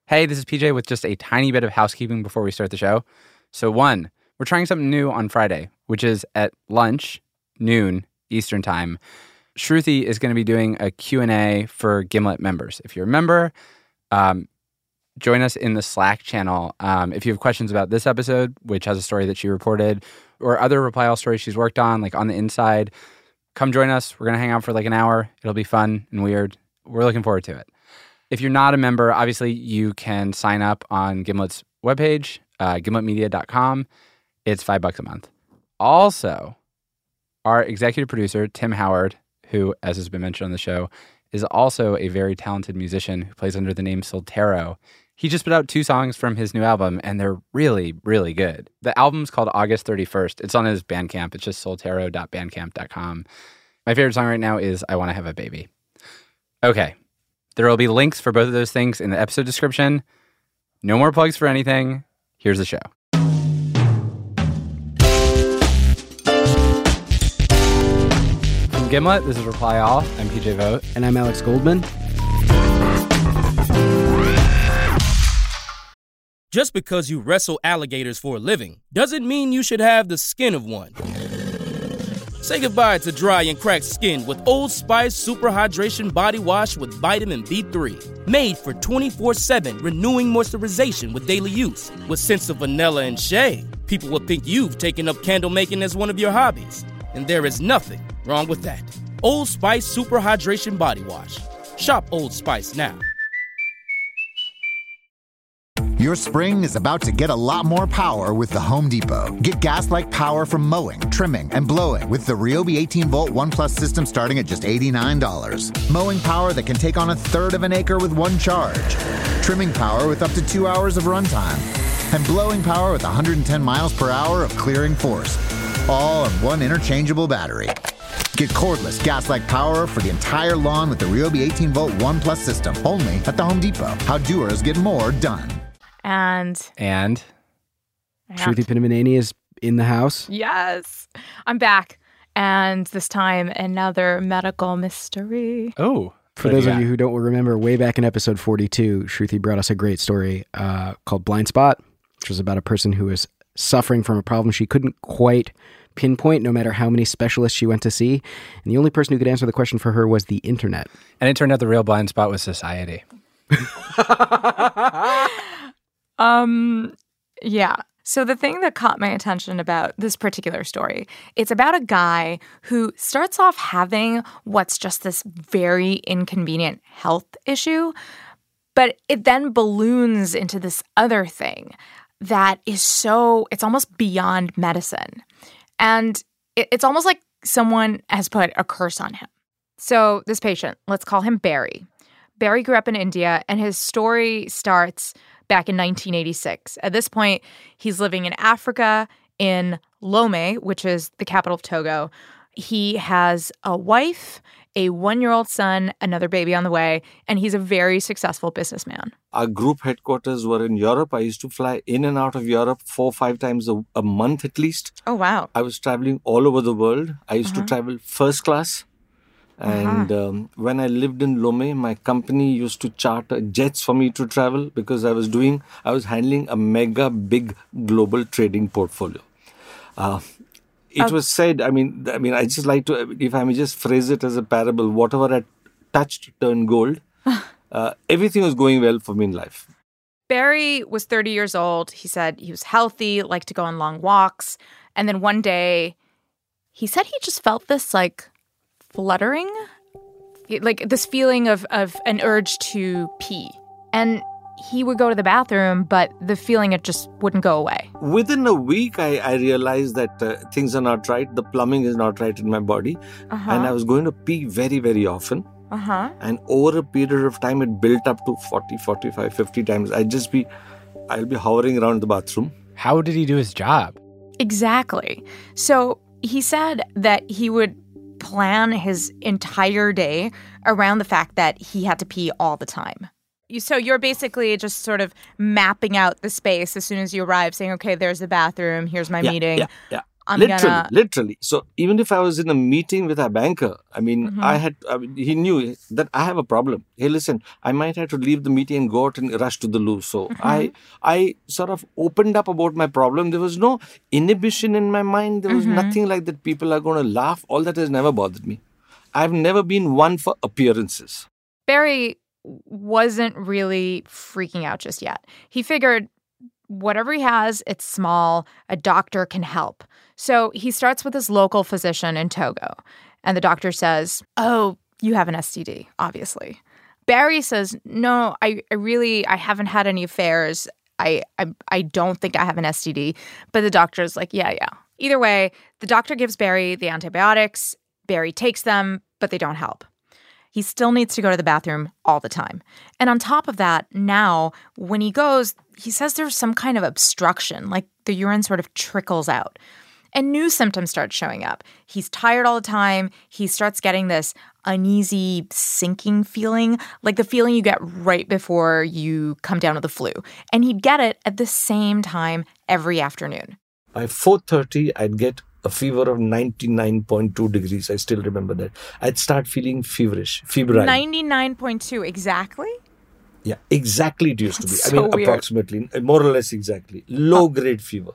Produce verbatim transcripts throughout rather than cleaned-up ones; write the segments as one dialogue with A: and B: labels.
A: Hey, this is P J with just a tiny bit of housekeeping before we start the show. So one, we're trying something new on Friday, which is at lunch, noon, Eastern time. Shruti is going to be doing a Q and A for Gimlet members. If you're a member, um, join us in the Slack channel. Um, if you have questions about this episode, which has a story that she reported, or other Reply All stories she's worked on, like On the Inside, come join us. We're going to hang out for like an hour. It'll be fun and weird. We're looking forward to it. If you're not a member, obviously you can sign up on Gimlet's webpage, uh, gimlet media dot com. It's five bucks a month. Also, our executive producer, Tim Howard, who, as has been mentioned on the show, is also a very talented musician who plays under the name Soltero. He just put out two songs from his new album, and they're really, really good. The album's called August thirty-first. It's on his Bandcamp. It's just soltero dot bandcamp dot com. My favorite song right now is I Want to Have a Baby. Okay. There will be links for both of those things in the episode description. No more plugs for anything. Here's the show. From Gimlet, this is Reply All. I'm P J Vogt.
B: And I'm Alex Goldman.
C: Just because you wrestle alligators for a living doesn't mean you should have the skin of one. Say goodbye to dry and cracked skin with Old Spice Super Hydration Body Wash with vitamin B three. Made for twenty-four seven renewing moisturization with daily use. With scents of vanilla and shea, people will think you've taken up candle making as one of your hobbies. And there is nothing wrong with that. Old Spice Super Hydration Body Wash. Shop Old Spice now.
D: Your spring is about to get a lot more power with the Home Depot. Get gas-like power from mowing, trimming, and blowing with the Ryobi eighteen volt One Plus system starting at just eighty-nine dollars. Mowing power that can take on a third of an acre with one charge. Trimming power with up to two hours of runtime. And blowing power with one hundred ten miles per hour of clearing force. All on one interchangeable battery. Get cordless gas-like power for the entire lawn with the Ryobi eighteen volt One Plus system. Only at the Home Depot. How doers get more done.
E: And
A: And
B: Shruti Pinnamaneni is in the house.
E: Yes, I'm back. And this time, another medical mystery.
A: Oh,
B: For those of you who don't remember, way back in episode forty-two, Shruti brought us a great story uh, called Blind Spot, which was about a person who was suffering from a problem she couldn't quite pinpoint no matter how many specialists she went to see. And the only person who could answer the question for her was the internet.
A: And it turned out the real blind spot was society.
E: Um, yeah. So the thing that caught my attention about this particular story, it's about a guy who starts off having what's just this very inconvenient health issue, but it then balloons into this other thing that is so, it's almost beyond medicine. And it, it's almost like someone has put a curse on him. So this patient, let's call him Barry. Barry grew up in India, and his story starts back in nineteen eighty-six. At this point, he's living in Africa, in Lomé, which is the capital of Togo. He has a wife, a one-year-old son, another baby on the way, and he's a very successful businessman.
F: Our group headquarters were in Europe. I used to fly in and out of Europe four or five times a, a month at least.
E: Oh, wow.
F: I was traveling all over the world. I used
E: uh-huh.
F: to travel first class. And
E: uh-huh.
F: um, when I lived in Lomé, my company used to charter jets for me to travel because I was doing, I was handling a mega big global trading portfolio. Uh, it okay. was said, I mean, I mean, I just like to, if I may just phrase it as a parable, whatever I touched turned gold. uh, everything was going well for me in life.
E: Barry was thirty years old. He said he was healthy, liked to go on long walks. And then one day, he said he just felt this like fluttering, like this feeling of, of an urge to pee. And he would go to the bathroom, but the feeling, it just wouldn't go away.
F: Within a week, I, I realized that uh, things are not right. The plumbing is not right in my body.
E: Uh-huh.
F: And I was going to pee very, very often.
E: Uh-huh.
F: And over a period of time, it built up to forty, forty-five, fifty times. I'd just be, I'll be hovering around the bathroom.
A: How did he do his job?
E: Exactly. So he said that he would plan his entire day around the fact that he had to pee all the time. So you're basically just sort of mapping out the space as soon as you arrive, saying, okay, there's the bathroom, here's my
F: yeah,
E: meeting.
F: Yeah, yeah.
E: I'm
F: literally,
E: gonna...
F: literally. So even if I was in a meeting with a banker, I mean,
E: Mm-hmm.
F: I had, I mean, he knew that I have a problem. Hey, listen, I might have to leave the meeting and go out and rush to the loo. So
E: Mm-hmm.
F: I, I sort of opened up about my problem. There was no inhibition in my mind. There was
E: Mm-hmm.
F: nothing like that. People are going to laugh. All that has never bothered me. I've never been one for appearances.
E: Barry wasn't really freaking out just yet. He figured whatever he has, it's small. A doctor can help. So he starts with his local physician in Togo. And the doctor says, oh, you have an S T D, obviously. Barry says, no, I, I really, I haven't had any affairs. I, I, I don't think I have an S T D. But the doctor's like, yeah, yeah. Either way, the doctor gives Barry the antibiotics. Barry takes them, but they don't help. He still needs to go to the bathroom all the time. And on top of that, now, when he goes, he says there's some kind of obstruction, like the urine sort of trickles out. And new symptoms start showing up. He's tired all the time. He starts getting this uneasy, sinking feeling, like the feeling you get right before you come down with the flu. And he'd get it at the same time every afternoon.
F: By four thirty, I'd get a fever of ninety-nine point two degrees. I still remember that. I'd start feeling feverish, febrile.
E: ninety-nine point two, exactly?
F: Yeah, exactly it used to be.
E: That's
F: I
E: so
F: mean,
E: weird.
F: approximately, more or less exactly. Low-grade fever.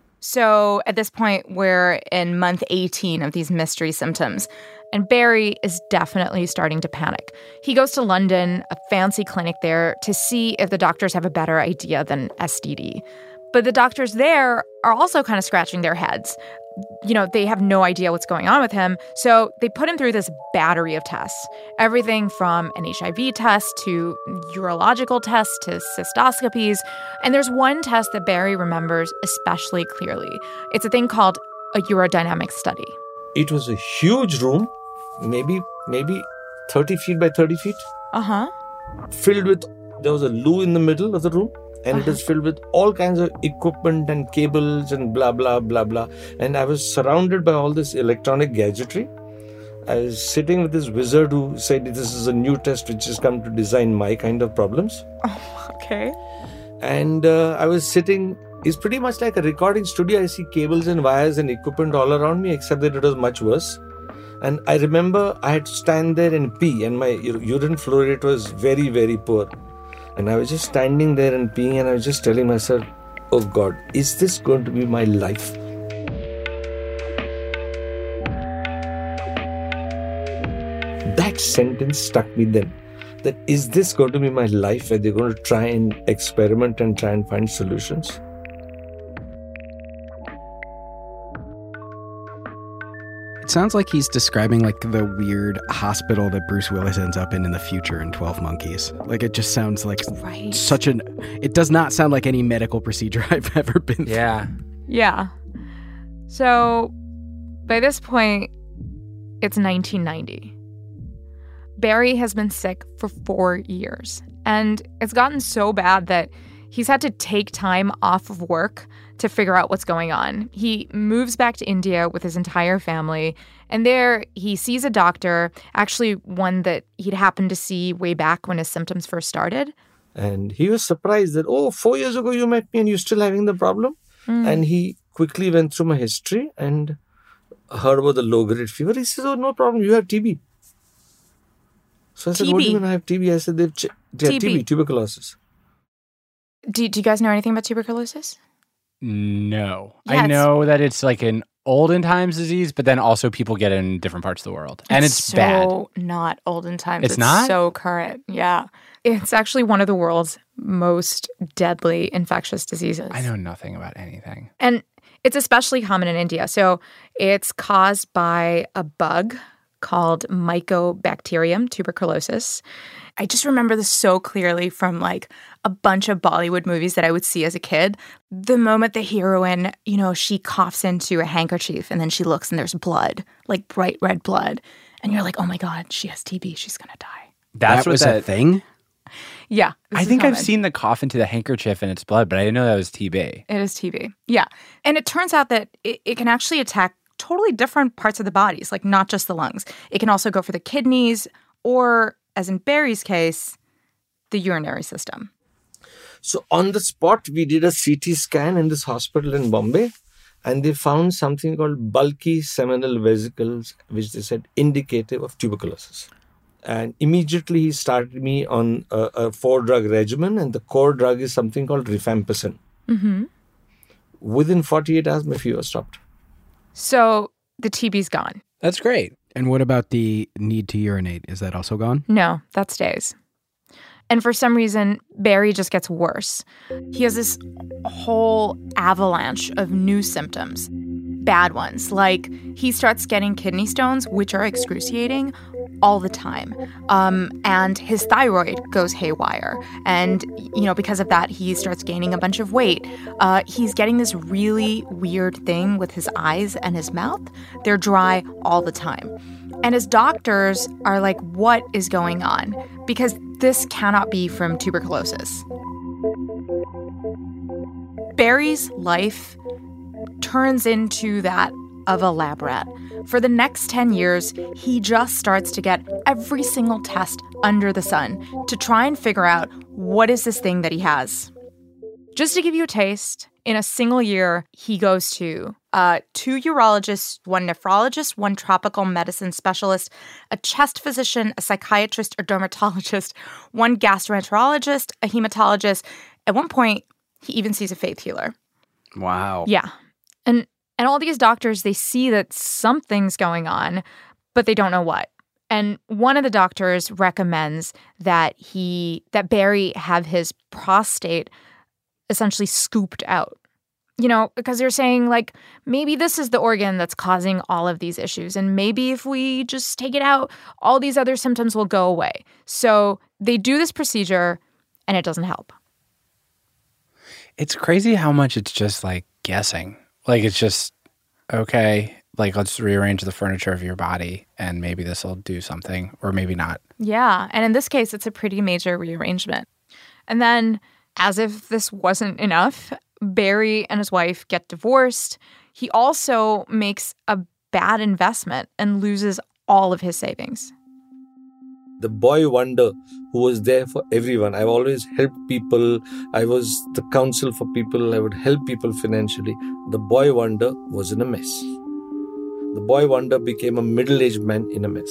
E: So at this point, we're in month eighteen of these mystery symptoms. And Barry is definitely starting to panic. He goes to London, a fancy clinic there, to see if the doctors have a better idea than S T D. But the doctors there are also kind of scratching their heads. You know, they have no idea what's going on with him. So they put him through this battery of tests. Everything from an H I V test to urological tests to cystoscopies. And there's one test that Barry remembers especially clearly. It's a thing called a urodynamic study.
F: It was a huge room, maybe maybe thirty feet by thirty feet,
E: Uh-huh.
F: filled with, there was a loo in the middle of the room. And
E: Uh-huh.
F: it is filled with all kinds of equipment and cables and blah, blah, blah, blah. And I was surrounded by all this electronic gadgetry. I was sitting with this wizard who said this is a new test which has come to design my kind of problems.
E: Oh, okay.
F: And uh, I was sitting, it's pretty much like a recording studio. I see cables and wires and equipment all around me, except that it was much worse. And I remember I had to stand there and pee, and my urine flow rate was very, very poor. And I was just standing there and peeing, and I was just telling myself, oh God, is this going to be my life? That sentence struck me then. That is this going to be my life where they're going to try and experiment and try and find solutions?
B: It sounds like he's describing like the weird hospital that Bruce Willis ends up in in the future in twelve Monkeys. Like it just sounds like
E: Right.
B: such an... It does not sound like any medical procedure I've ever been through.
A: Yeah.
E: Yeah. So by this point, it's nineteen ninety. Barry has been sick for four years, and it's gotten so bad that he's had to take time off of work to figure out what's going on. He moves back to India with his entire family, and there he sees a doctor, actually one that he'd happened to see way back when his symptoms first started.
F: And he was surprised that, oh, four years ago you met me and you're still having the problem?
E: Mm.
F: And he quickly went through my history and heard about the low-grade fever. He says, oh, no problem, you have T B. So I said,
E: T B?
F: what do you mean I have T B? I said, they've ch- they have
E: T B.
F: T B, tuberculosis.
E: Do, do you guys know anything about tuberculosis?
A: No.
E: Yeah,
A: I
E: it's-
A: know that it's like an olden times disease, but then also people get it in different parts of the world. And it's,
E: so
A: bad.
E: not olden times.
A: It's not?
E: so current. Yeah. It's actually one of the world's most deadly infectious diseases.
A: I know nothing about anything.
E: And it's especially common in India. So it's caused by a bug called Mycobacterium tuberculosis. I just remember this so clearly from like a bunch of Bollywood movies that I would see as a kid. The moment the heroine, you know, she coughs into a handkerchief and then she looks and there's blood, like bright red blood. And you're like, oh my God, she has T B. She's going to die.
A: That's
B: that
A: what
B: was
A: that
B: a thing?
E: Yeah. this
A: I
E: is
A: think I've
E: common.
A: seen the cough into the handkerchief and it's blood, but I didn't know that was T B.
E: It is T B. Yeah. And it turns out that it, it can actually attack totally different parts of the bodies, like not just the lungs. It can also go for the kidneys or, as in Barry's case, the urinary system.
F: So on the spot, we did a C T scan in this hospital in Bombay. and they found something called bulky seminal vesicles, which they said indicative of tuberculosis. And immediately he started me on a, a four-drug regimen, and the core drug is something called rifampicin.
E: Mm-hmm.
F: Within forty-eight hours, my fever stopped.
E: So the T B's gone.
B: That's great. And what about the need to urinate? Is that also gone?
E: No, that stays. And for some reason, Barry just gets worse. He has this whole avalanche of new symptoms. Bad ones, like he starts getting kidney stones, which are excruciating, all the time. Um, and his thyroid goes haywire. And, you know, because of that, he starts gaining a bunch of weight. Uh, he's getting this really weird thing with his eyes and his mouth. They're dry all the time. And his doctors are like, what is going on? Because this cannot be from tuberculosis. Barry's life turns into that of a lab rat. For the next ten years, he just starts to get every single test under the sun to try and figure out what is this thing that he has. Just to give you a taste, in a single year, he goes to uh, two urologists, one nephrologist, one tropical medicine specialist, a chest physician, a psychiatrist or dermatologist, one gastroenterologist, a hematologist. At one point, he even sees a faith healer.
B: Wow.
E: Yeah. And and all these doctors, they see that something's going on, but they don't know what. And one of the doctors recommends that he that Barry have his prostate essentially scooped out. You know, because they're saying, like, maybe this is the organ that's causing all of these issues. And maybe if we just take it out, all these other symptoms will go away. So they do this procedure, and it doesn't help.
A: It's crazy how much it's just like guessing. Like it's just, okay, like let's rearrange the furniture of your body and maybe this will do something or maybe not.
E: Yeah. And in this case, it's a pretty major rearrangement. And then, as if this wasn't enough, Barry and his wife get divorced. He also makes a bad investment and loses all of his savings.
F: The boy wonder who was there for everyone. I've always helped people. I was the counsel for people. I would help people financially. The boy wonder was in a mess. The boy wonder became a middle-aged man in a mess.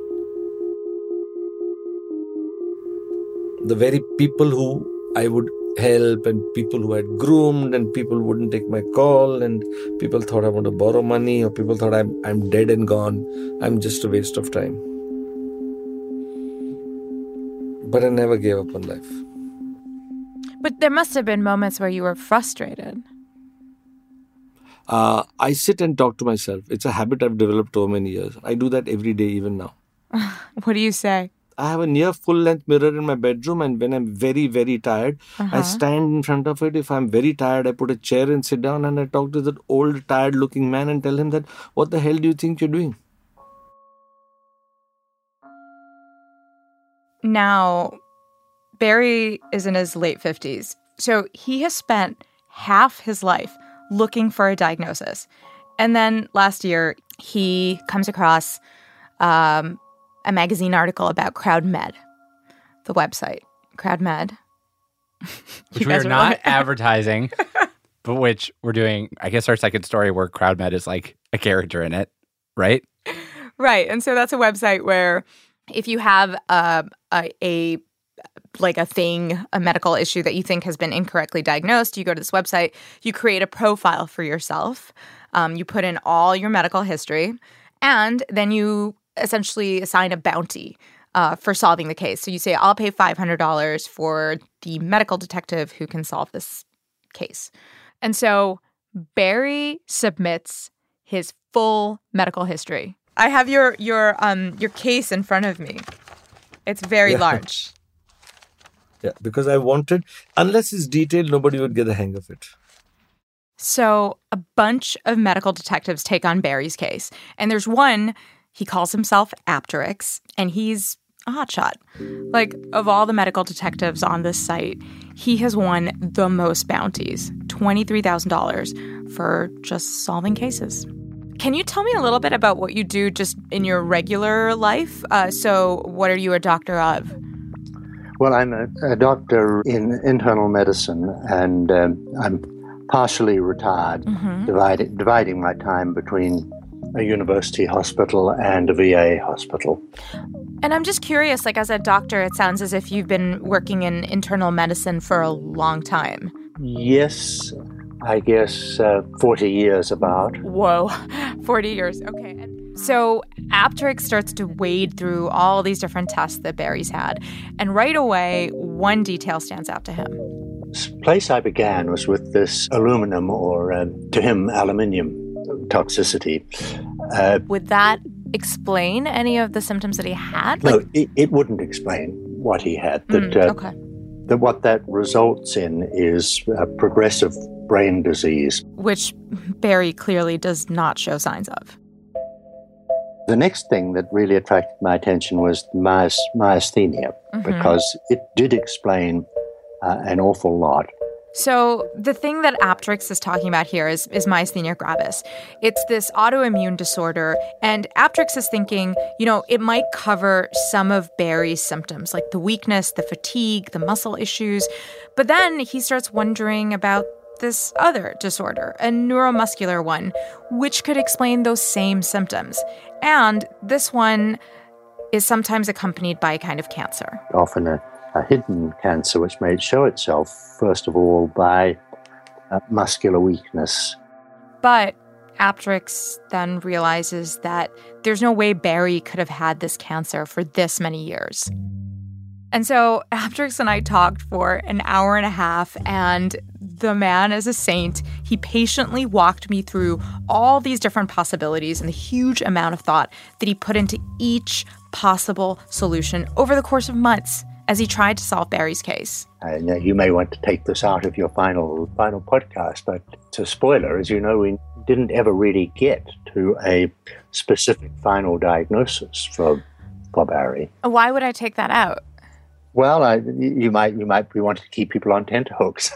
F: The very people who I would help and people who had groomed and people wouldn't take my call and people thought I want to borrow money or people thought I'm, I'm dead and gone. I'm just a waste of time. But I never gave up on life.
E: But there must have been moments where you were frustrated.
F: Uh, I sit and talk to myself. It's a habit I've developed over many years. I do that every day, even now.
E: What do you say?
F: I have a near full-length mirror in my bedroom, and when I'm very, very tired,
E: Uh-huh.
F: I stand in front of it. If I'm very tired, I put a chair and sit down and I talk to that old, tired-looking man and tell him that, what the hell do you think you're doing?
E: Now, Barry is in his late fifties, so he has spent half his life looking for a diagnosis. And then last year, he comes across um, a magazine article about CrowdMed, the website. CrowdMed.
A: Which we are not advertising, but which we're doing, I guess, our second story where CrowdMed is like a character in it, right?
E: Right. And so that's a website where if you have a, a, a like a thing, a medical issue that you think has been incorrectly diagnosed, you go to this website, you create a profile for yourself, um, you put in all your medical history, and then you essentially assign a bounty uh, for solving the case. So you say, I'll pay five hundred dollars for the medical detective who can solve this case. And so Barry submits his full medical history. I have your your um your case in front of me. It's very
F: Yeah.
E: large.
F: Yeah, because I wanted, unless it's detailed, nobody would get the hang of it.
E: So a bunch of medical detectives take on Barry's case. And there's one, he calls himself Apteryx, and he's a hotshot. Like, of all the medical detectives on this site, he has won the most bounties, twenty-three thousand dollars for just solving cases. Can you tell me a little bit about what you do just in your regular life? Uh, so what are you a doctor of?
G: Well, I'm a, a doctor in internal medicine, and um, I'm partially retired,
E: Mm-hmm.
G: dividing, dividing my time between a university hospital and a V A hospital.
E: And I'm just curious, like as a doctor, it sounds as if you've been working in internal medicine for a long time.
G: Yes, I guess uh, forty years about.
E: Whoa, forty years. Okay. And so Apteryx starts to wade through all these different tests that Barry's had. And right away, one detail stands out to him.
G: The place I began was with this aluminum, or uh, to him, aluminium toxicity. Uh,
E: Would that explain any of the symptoms that he had?
G: no,
E: Like,
G: it, it wouldn't explain what he had. That,
E: mm,
G: uh,
E: okay.
G: that what that results in is a progressive brain disease.
E: Which Barry clearly does not show signs of.
G: The next thing that really attracted my attention was myas- myasthenia,
E: Mhm.
G: because it did explain uh, an awful lot.
E: So the thing that Apteryx is talking about here is, is myasthenia gravis. It's this autoimmune disorder, and Apteryx is thinking, you know, it might cover some of Barry's symptoms, like the weakness, the fatigue, the muscle issues. But then he starts wondering about this other disorder, a neuromuscular one, which could explain those same symptoms. And this one is sometimes accompanied by a kind of cancer.
G: Often a, a hidden cancer, which may show itself, first of all, by uh, muscular weakness.
E: But Apteryx then realizes that there's no way Barry could have had this cancer for this many years. And so Apteryx and I talked for an hour and a half, and the man is a saint. He patiently walked me through all these different possibilities and the huge amount of thought that he put into each possible solution over the course of months as he tried to solve Barry's case.
G: And uh, you may want to take this out of your final final podcast, but it's a spoiler. As you know, we didn't ever really get to a specific final diagnosis for for Barry.
E: Why would I take that out?
G: Well, I, you might you might be wanting to keep people on tenterhooks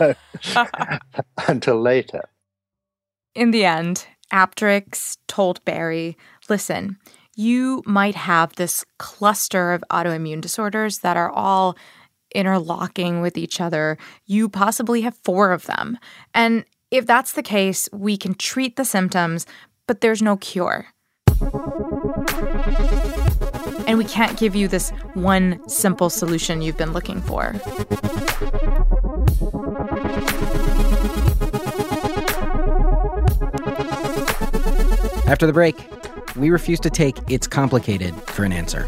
G: until later.
E: In the end, Apteryx told Barry, listen, you might have this cluster of autoimmune disorders that are all interlocking with each other. You possibly have four of them. And if that's the case, we can treat the symptoms, but there's no cure. And we can't give you this one simple solution you've been looking for.
B: After the break, we refuse to take "it's complicated" for an answer.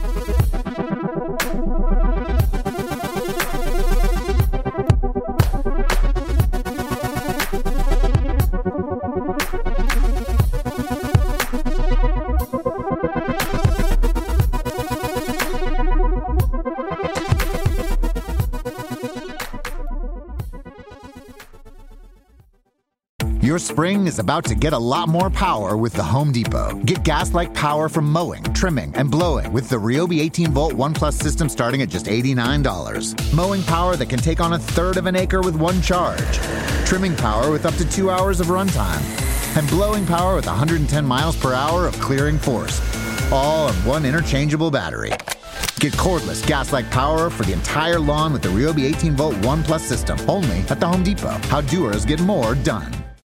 D: Your spring is about to get a lot more power with the Home Depot. Get gas-like power from mowing, trimming, and blowing with the Ryobi eighteen volt One Plus system starting at just eighty-nine dollars. Mowing power that can take on a third of an acre with one charge. Trimming power with up to two hours of runtime. And blowing power with one hundred ten miles per hour of clearing force. All on one interchangeable battery. Get cordless gas-like power for the entire lawn with the Ryobi eighteen volt One Plus system. Only at the Home Depot. How doers get more done.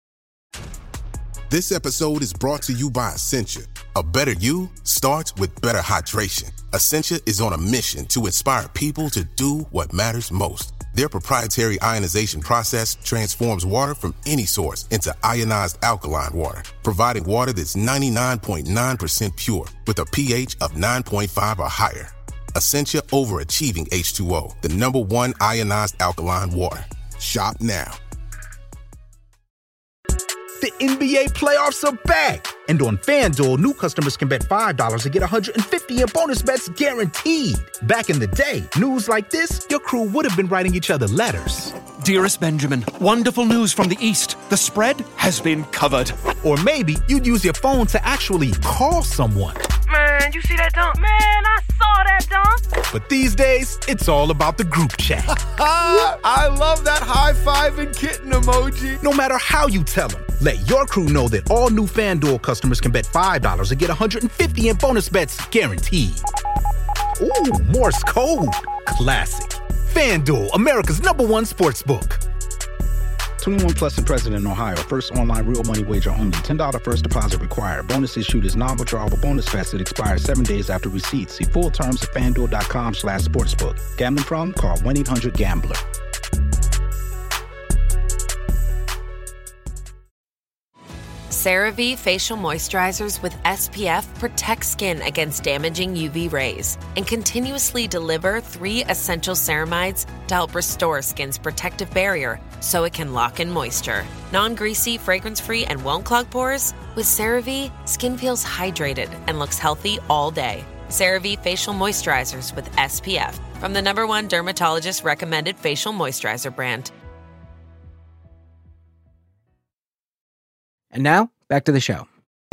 H: This episode is brought to you by Essentia. A better you starts with better hydration. Essentia is on a mission to inspire people to do what matters most. Their proprietary ionization process transforms water from any source into ionized alkaline water, providing water that's ninety-nine point nine percent pure with a pH of nine point five or higher. Essentia Overachieving H two O, the number one ionized alkaline water. Shop now.
I: The N B A playoffs are back. And on FanDuel, new customers can bet five dollars and get one hundred fifty dollars in bonus bets guaranteed. Back in the day, news like this, your crew would have been writing each other letters.
J: Dearest Benjamin, wonderful news from the East. The spread has been covered.
I: Or maybe you'd use your phone to actually call someone.
K: Man, you see that dunk? Man, I saw that dunk.
I: But these days, it's all about the group chat.
L: I love that high five and kitten emoji.
I: No matter how you tell them, let your crew know that all new FanDuel customers can bet five dollars and get one hundred fifty dollars in bonus bets guaranteed. Ooh, Morse code. Classic. FanDuel, America's number one sportsbook. twenty-one plus and present in Ohio. First online real money wager only. ten dollars first deposit required. Bonus issued is non-withdrawable bonus vest that expires seven days after receipt. See full terms at FanDuel.com slash sportsbook. Gambling problem? Call one eight hundred gambler.
M: CeraVe Facial Moisturizers with S P F protect skin against damaging U V rays and continuously deliver three essential ceramides to help restore skin's protective barrier so it can lock in moisture. Non-greasy, fragrance-free, and won't clog pores? With CeraVe, skin feels hydrated and looks healthy all day. CeraVe Facial Moisturizers with S P F from the number one dermatologist-recommended facial moisturizer brand.
B: And now, back to the show.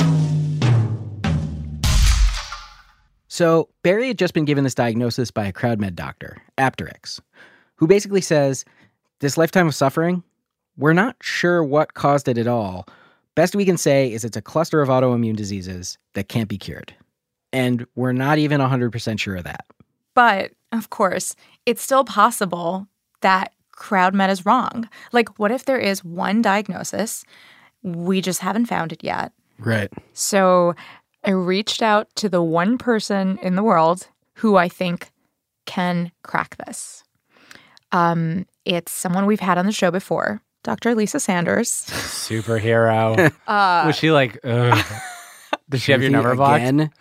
B: So, Barry had just been given this diagnosis by a CrowdMed doctor, Apteryx, who basically says, this lifetime of suffering, we're not sure what caused it at all. Best we can say is it's a cluster of autoimmune diseases that can't be cured. And we're not even one hundred percent sure of that.
E: But, of course, it's still possible that CrowdMed is wrong. Like, what if there is one diagnosis? We just haven't found it yet.
B: Right.
E: So I reached out to the one person in the world who I think can crack this. Um, it's someone we've had on the show before, Doctor Lisa Sanders.
A: Superhero.
E: uh,
A: Was she like, ugh. Did she have your number blocked?
B: Again?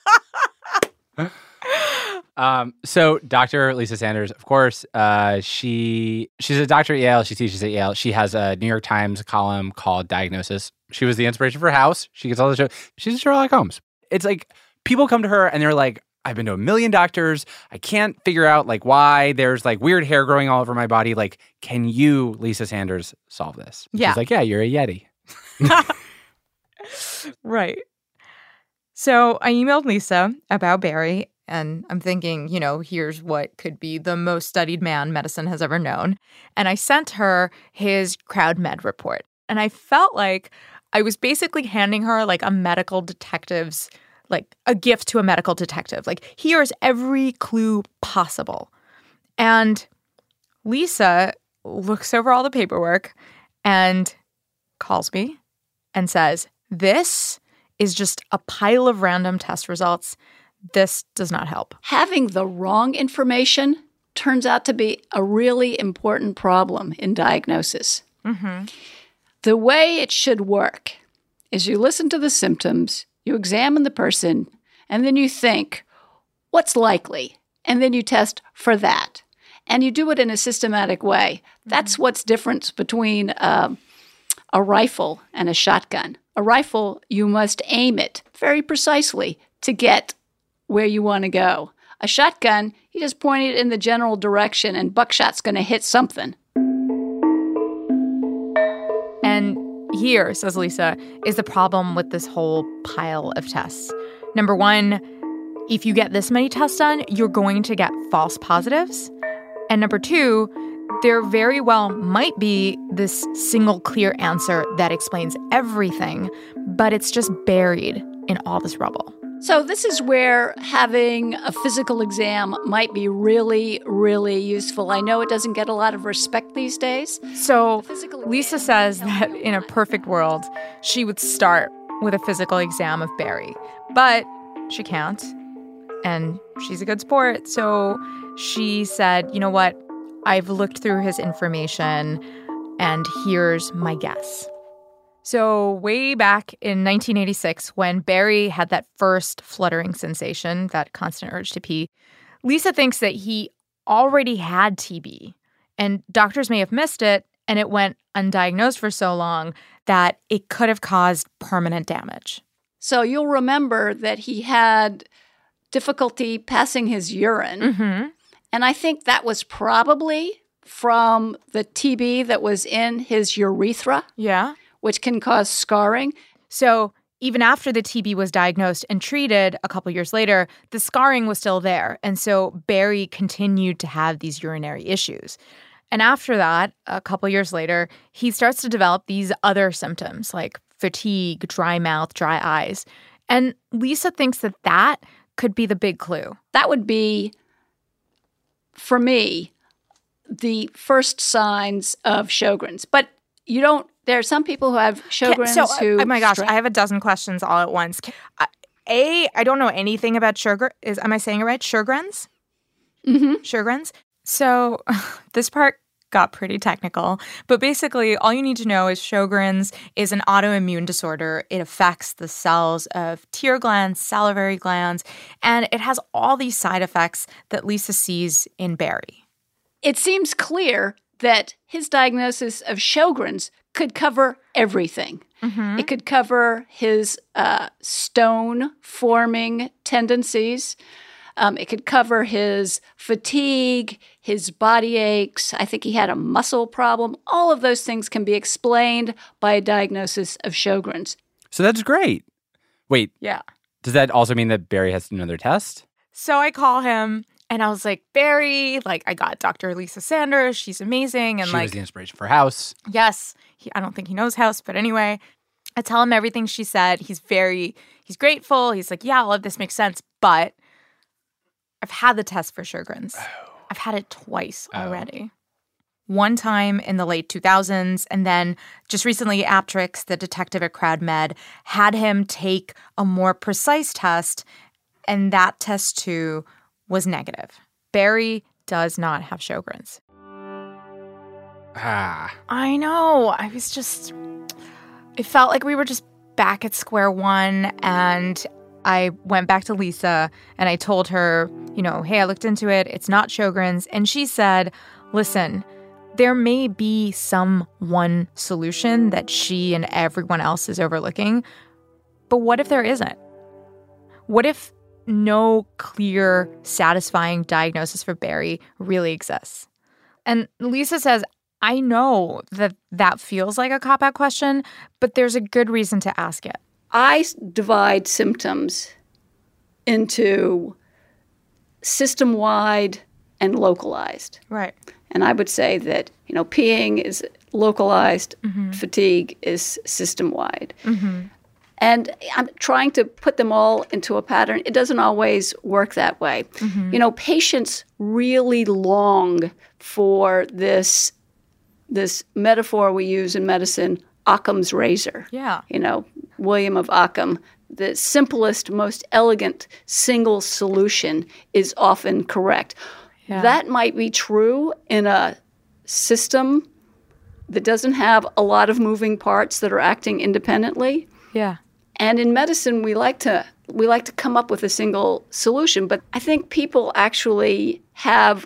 A: Um, so Doctor Lisa Sanders, of course, uh, she she's a doctor at Yale. She teaches at Yale. She has a New York Times column called Diagnosis. She was the inspiration for House. She gets all the show. She's Sherlock Holmes. It's like people come to her and they're like, I've been to a million doctors. I can't figure out like why there's like weird hair growing all over my body. Like, can you, Lisa Sanders, solve this?
E: Yeah.
A: She's like, yeah, you're a Yeti.
E: Right. So I emailed Lisa about Barry. And I'm thinking, you know, here's what could be the most studied man medicine has ever known. And I sent her his CrowdMed report. And I felt like I was basically handing her like a medical detective's, like a gift to a medical detective. Like, here's every clue possible. And Lisa looks over all the paperwork and calls me and says, this is just a pile of random test results. This does not help.
N: Having the wrong information turns out to be a really important problem in diagnosis.
E: Mm-hmm.
N: The way it should work is you listen to the symptoms, you examine the person, and then you think, what's likely? And then you test for that. And you do it in a systematic way. Mm-hmm. That's what's different between uh, a rifle and a shotgun. A rifle, you must aim it very precisely to get where you want to go. A shotgun, you just point it in the general direction and buckshot's going to hit something.
E: And here, says Lisa, is the problem with this whole pile of tests. Number one, if you get this many tests done, you're going to get false positives. And number two, there very well might be this single clear answer that explains everything, but it's just buried in all this rubble.
N: So this is where having a physical exam might be really, really useful. I know it doesn't get a lot of respect these days.
E: So Lisa says that in a perfect world, she would start with a physical exam of Barry. But she can't. And she's a good sport. So she said, you know what? I've looked through his information, and here's my guess. So way back in nineteen eighty-six, when Barry had that first fluttering sensation, that constant urge to pee, Lisa thinks that he already had T B. And doctors may have missed it, and it went undiagnosed for so long that it could have caused permanent damage.
N: So you'll remember that he had difficulty passing his urine.
E: Mm-hmm.
N: And I think that was probably from the T B that was in his urethra.
E: Yeah.
N: Which can cause scarring.
E: So even after the T B was diagnosed and treated a couple years later, the scarring was still there. And so Barry continued to have these urinary issues. And after that, a couple years later, he starts to develop these other symptoms like fatigue, dry mouth, dry eyes. And Lisa thinks that that could be the big clue.
N: That would be, for me, the first signs of Sjogren's. But you don't, there are some people who have Sjogren's
E: so,
N: who...
E: oh my gosh,
N: stre-
E: I have a dozen questions all at once. Uh, A, I don't know anything about Sjogren. Is Am I saying it right? Sjogren's?
N: Mm-hmm.
E: Sjogren's. So this part got pretty technical, but basically all you need to know is Sjogren's is an autoimmune disorder. It affects the cells of tear glands, salivary glands, and it has all these side effects that Lisa sees in Barry.
N: It seems clear that his diagnosis of Sjogren's could cover everything.
E: Mm-hmm.
N: It could cover his uh, stone-forming tendencies. Um, it could cover his fatigue, his body aches. I think he had a muscle problem. All of those things can be explained by a diagnosis of Sjogren's.
A: So that's great. Wait.
E: Yeah.
A: Does that also mean that Barry has another test?
E: So I call him and I was like, Barry, like I got Doctor Lisa Sanders. She's amazing. And
A: she
E: like,
A: was the inspiration for House.
E: Yes. He, I don't think he knows House, but anyway, I tell him everything she said. He's very, he's grateful. He's like, yeah, all of this makes sense, but I've had the test for Sjogren's. Oh. I've had it twice oh. already. One time in the late two thousands, and then just recently, Aptrix, the detective at CrowdMed, had him take a more precise test, and that test, too, was negative. Barry does not have Sjogren's.
A: Ah.
E: I know. I was just... It felt like we were just back at square one, and I went back to Lisa and I told her, you know, hey, I looked into it. It's not Sjogren's. And she said, listen, there may be some one solution that she and everyone else is overlooking, but what if there isn't? What if no clear, satisfying diagnosis for Barry really exists? And Lisa says, I know that that feels like a cop-out question, but there's a good reason to ask it.
N: I divide symptoms into system-wide and localized.
E: Right.
N: And I would say that, you know, peeing is localized, mm-hmm. fatigue is system-wide.
E: Mm-hmm.
N: And I'm trying to put them all into a pattern. It doesn't always work that way.
E: Mm-hmm.
N: You know, patients really long for this, this metaphor we use in medicine, Occam's razor.
E: Yeah.
N: You know, William of Ockham, the simplest, most elegant single solution is often correct.
E: Yeah.
N: That might be true in a system that doesn't have a lot of moving parts that are acting independently.
E: Yeah.
N: And in medicine, we like to we like to come up with a single solution, but I think people actually have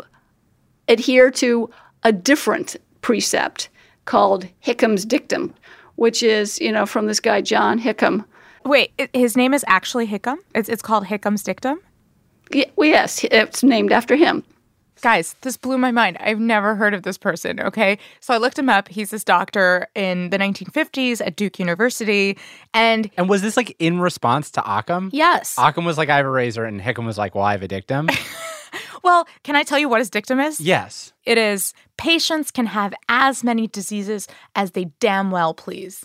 N: adhere to a different precept called Hickham's dictum, which is, you know, from this guy John Hickam.
E: Wait, his name is actually Hickam? It's it's called Hickham's dictum?
N: Yeah, well, yes, it's named after him.
E: Guys, this blew my mind. I've never heard of this person, okay? So I looked him up. He's this doctor in the nineteen fifties at Duke University, and...
A: And was this, like, in response to Occam?
E: Yes.
A: Occam was like, I have a razor, and Hickam was like, well, I have a dictum.
E: Well, can I tell you what his dictum is?
A: Yes.
E: It is, patients can have as many diseases as they damn well please.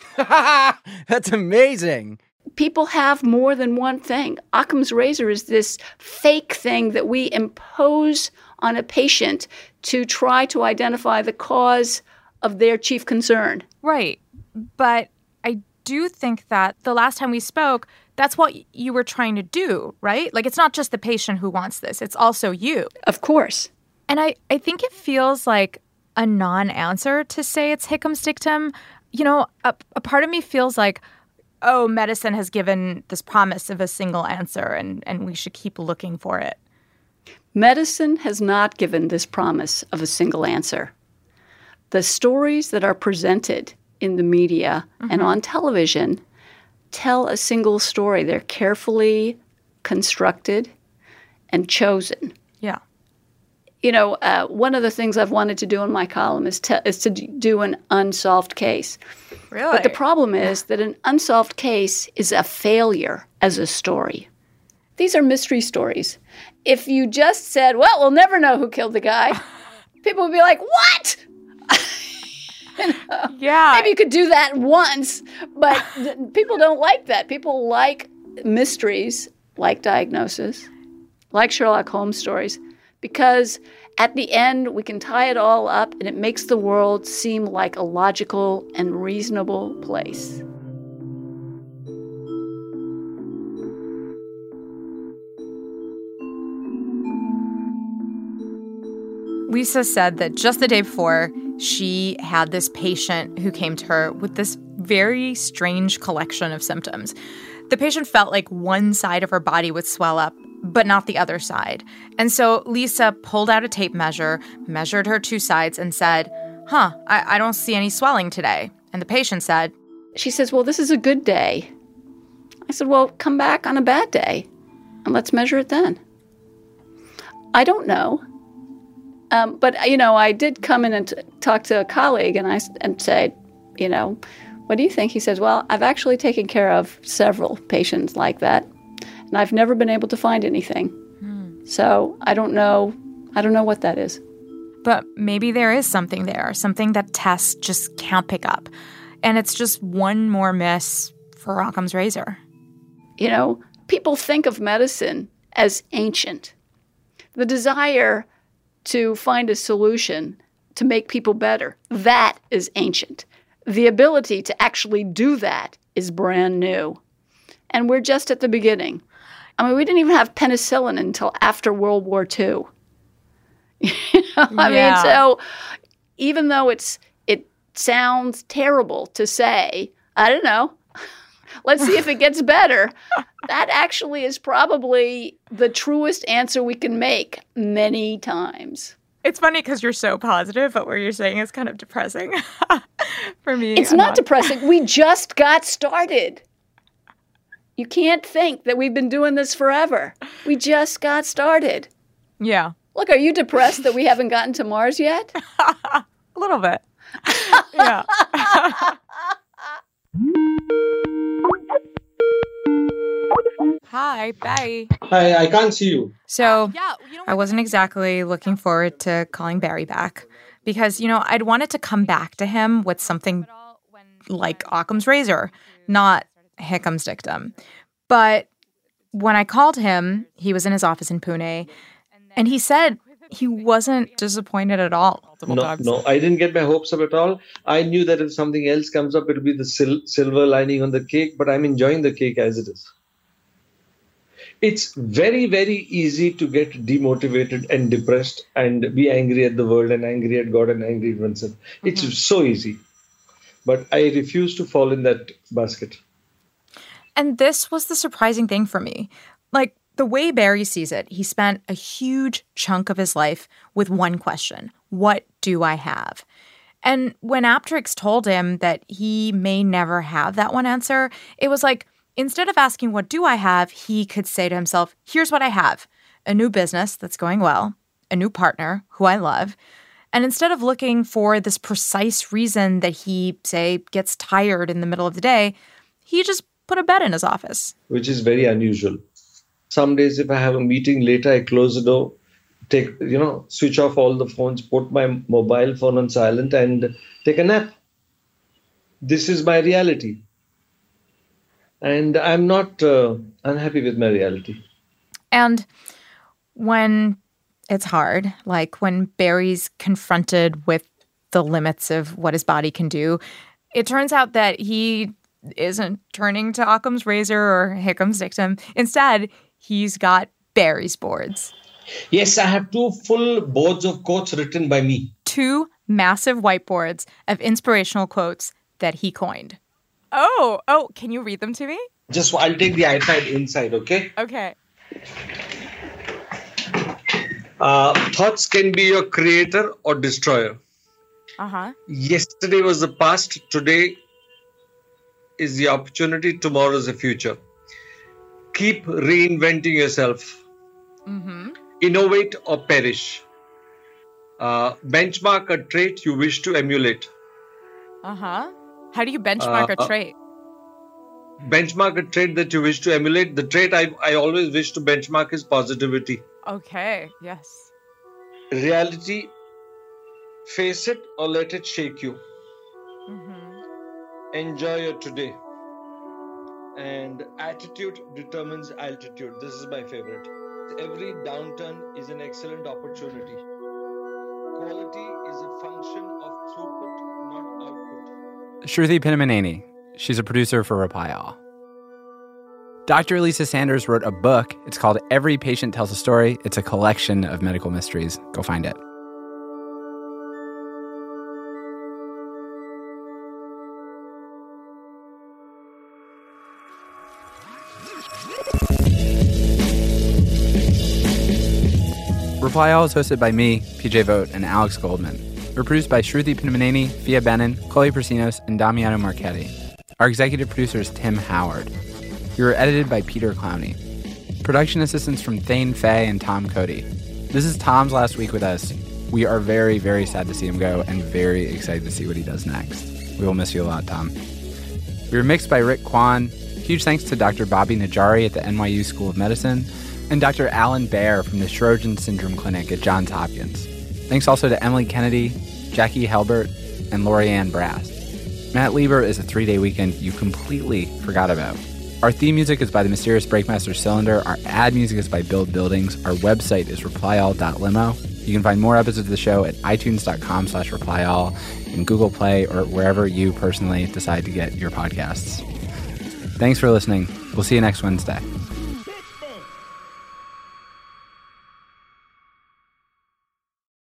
B: That's amazing.
N: People have more than one thing. Occam's razor is this fake thing that we impose on a patient to try to identify the cause of their chief concern.
E: Right. But I do think that the last time we spoke, that's what you were trying to do, right? Like, it's not just the patient who wants this. It's also you.
N: Of course.
E: And I, I think it feels like a non-answer to say it's Hickham's dictum. You know, a, a part of me feels like, oh, medicine has given this promise of a single answer, and, and we should keep looking for it.
N: Medicine has not given this promise of a single answer. The stories that are presented in the media mm-hmm. and on television tell a single story. They're carefully constructed and chosen.
E: Yeah.
N: You know, uh, one of the things I've wanted to do in my column is to, is to do an unsolved case.
E: Really?
N: But the problem is that an unsolved case is a failure as a story. These are mystery stories. If you just said, well, we'll never know who killed the guy, people would be like, what? You know,
E: yeah.
N: Maybe you could do that once, but th- people don't like that. People like mysteries, like diagnosis, like Sherlock Holmes stories, because At the end, we can tie it all up, and it makes the world seem like a logical and reasonable place.
E: Lisa said that just the day before, she had this patient who came to her with this very strange collection of symptoms. The patient felt like one side of her body would swell up, but not the other side. And so Lisa pulled out a tape measure, measured her two sides, and said, huh, I, I don't see any swelling today. And the patient said,
N: she says, well, this is a good day. I said, well, come back on a bad day, and let's measure it then. I don't know. Um, but, you know, I did come in and t- talk to a colleague and I and say, you know, what do you think? He says, well, I've actually taken care of several patients like that, and I've never been able to find anything. Hmm. So I don't know. I don't know what that is.
E: But maybe there is something there, something that tests just can't pick up. And it's just one more miss for Occam's razor.
N: You know, people think of medicine as ancient. The desire to find a solution to make people better, that is ancient. The ability to actually do that is brand new. And we're just at the beginning. I mean, we didn't even have penicillin until after World War Two. You know? I
E: Yeah.
N: mean, so even though it's it sounds terrible to say, I don't know, let's see if it gets better, that actually is probably the truest answer we can make many times.
E: It's funny because you're so positive, but what you're saying is kind of depressing for me.
N: It's
E: I'm
N: not depressing. We just got started. You can't think that we've been doing this forever. We just got started.
E: Yeah.
N: Look, are you depressed that we haven't gotten to Mars yet?
E: A little bit. Yeah. Hi, bye.
O: Hi, I can't see you.
E: So I wasn't exactly looking forward to calling Barry back because, you know, I'd wanted to come back to him with something like Occam's razor, not Hickham's dictum. But when I called him, he was in his office in Pune, and he said he wasn't disappointed at all.
O: No, no, I didn't get my hopes up at all. I knew that if something else comes up, it'll be the sil- silver lining on the cake, but I'm enjoying the cake as it is. It's very, very easy to get demotivated and depressed and be angry at the world and angry at God and angry at oneself. Mm-hmm. It's so easy. But I refuse to fall in that basket.
E: And this was the surprising thing for me. Like, the way Barry sees it, he spent a huge chunk of his life with one question: what do I have? And when Apteryx told him that he may never have that one answer, it was like, instead of asking, what do I have, he could say to himself, here's what I have: a new business that's going well, a new partner who I love. And instead of looking for this precise reason that he, say, gets tired in the middle of the day, he just put a bed in his office.
O: Which is very unusual. Some days if I have a meeting later, I close the door, take, you know, switch off all the phones, put my mobile phone on silent and take a nap. This is my reality. And I'm not uh, unhappy with my reality.
E: And when it's hard, like when Barry's confronted with the limits of what his body can do, it turns out that he isn't turning to Occam's razor or Hickham's dictum. Instead, he's got Barry's boards.
O: Yes, I have two full boards of quotes written by me.
E: Two massive whiteboards of inspirational quotes that he coined. Oh, oh, can you read them to me?
O: Just, I'll take the iPad inside, okay?
E: Okay.
O: Uh, thoughts can be your creator or destroyer.
E: Uh-huh.
O: Yesterday was the past, today is the opportunity, tomorrow is the future. Keep reinventing yourself.
E: Mm-hmm.
O: Innovate or perish. Uh, benchmark a trait you wish to emulate.
E: Uh-huh. How do you benchmark uh, a trait?
O: Benchmark a trait that you wish to emulate. The trait I, I always wish to benchmark is positivity.
E: Okay, yes.
O: Reality, face it or let it shake you.
E: Mm-hmm.
O: Enjoy your today. And attitude determines altitude. This is my favorite. Every downturn is an excellent opportunity. quality is a function of throughput, not output.
A: Shruti Pinnamaneni. She's a producer for Reply All. Doctor Lisa Sanders wrote a book. It's called Every Patient Tells a Story. It's a collection of medical mysteries. Go find it. Reply All is hosted by me, P J Vogt, and Alex Goldman. We're produced by Shruti Pinnamaneni, Fia Benin, Chloe Persinos, and Damiano Marchetti. Our executive producer is Tim Howard. We were edited by Peter Clowney. Production assistance from Thane Fay and Tom Cody. This is Tom's last week with us. We are very, very sad to see him go and very excited to see what he does next. We will miss you a lot, Tom. We were mixed by Rick Kwan. Huge thanks to Doctor Bobby Najari at the N Y U School of Medicine and Doctor Alan Baer from the Sjogren Syndrome Clinic at Johns Hopkins. Thanks also to Emily Kennedy, Jackie Helbert, and Lorianne Brast. Matt Lieber is a three-day weekend you completely forgot about. Our theme music is by the mysterious Breakmaster Cylinder. Our ad music is by Build Buildings. Our website is reply all dot limo. You can find more episodes of the show at itunes dot com slash reply all, in Google Play, or wherever you personally decide to get your podcasts. Thanks for listening. We'll see you next Wednesday.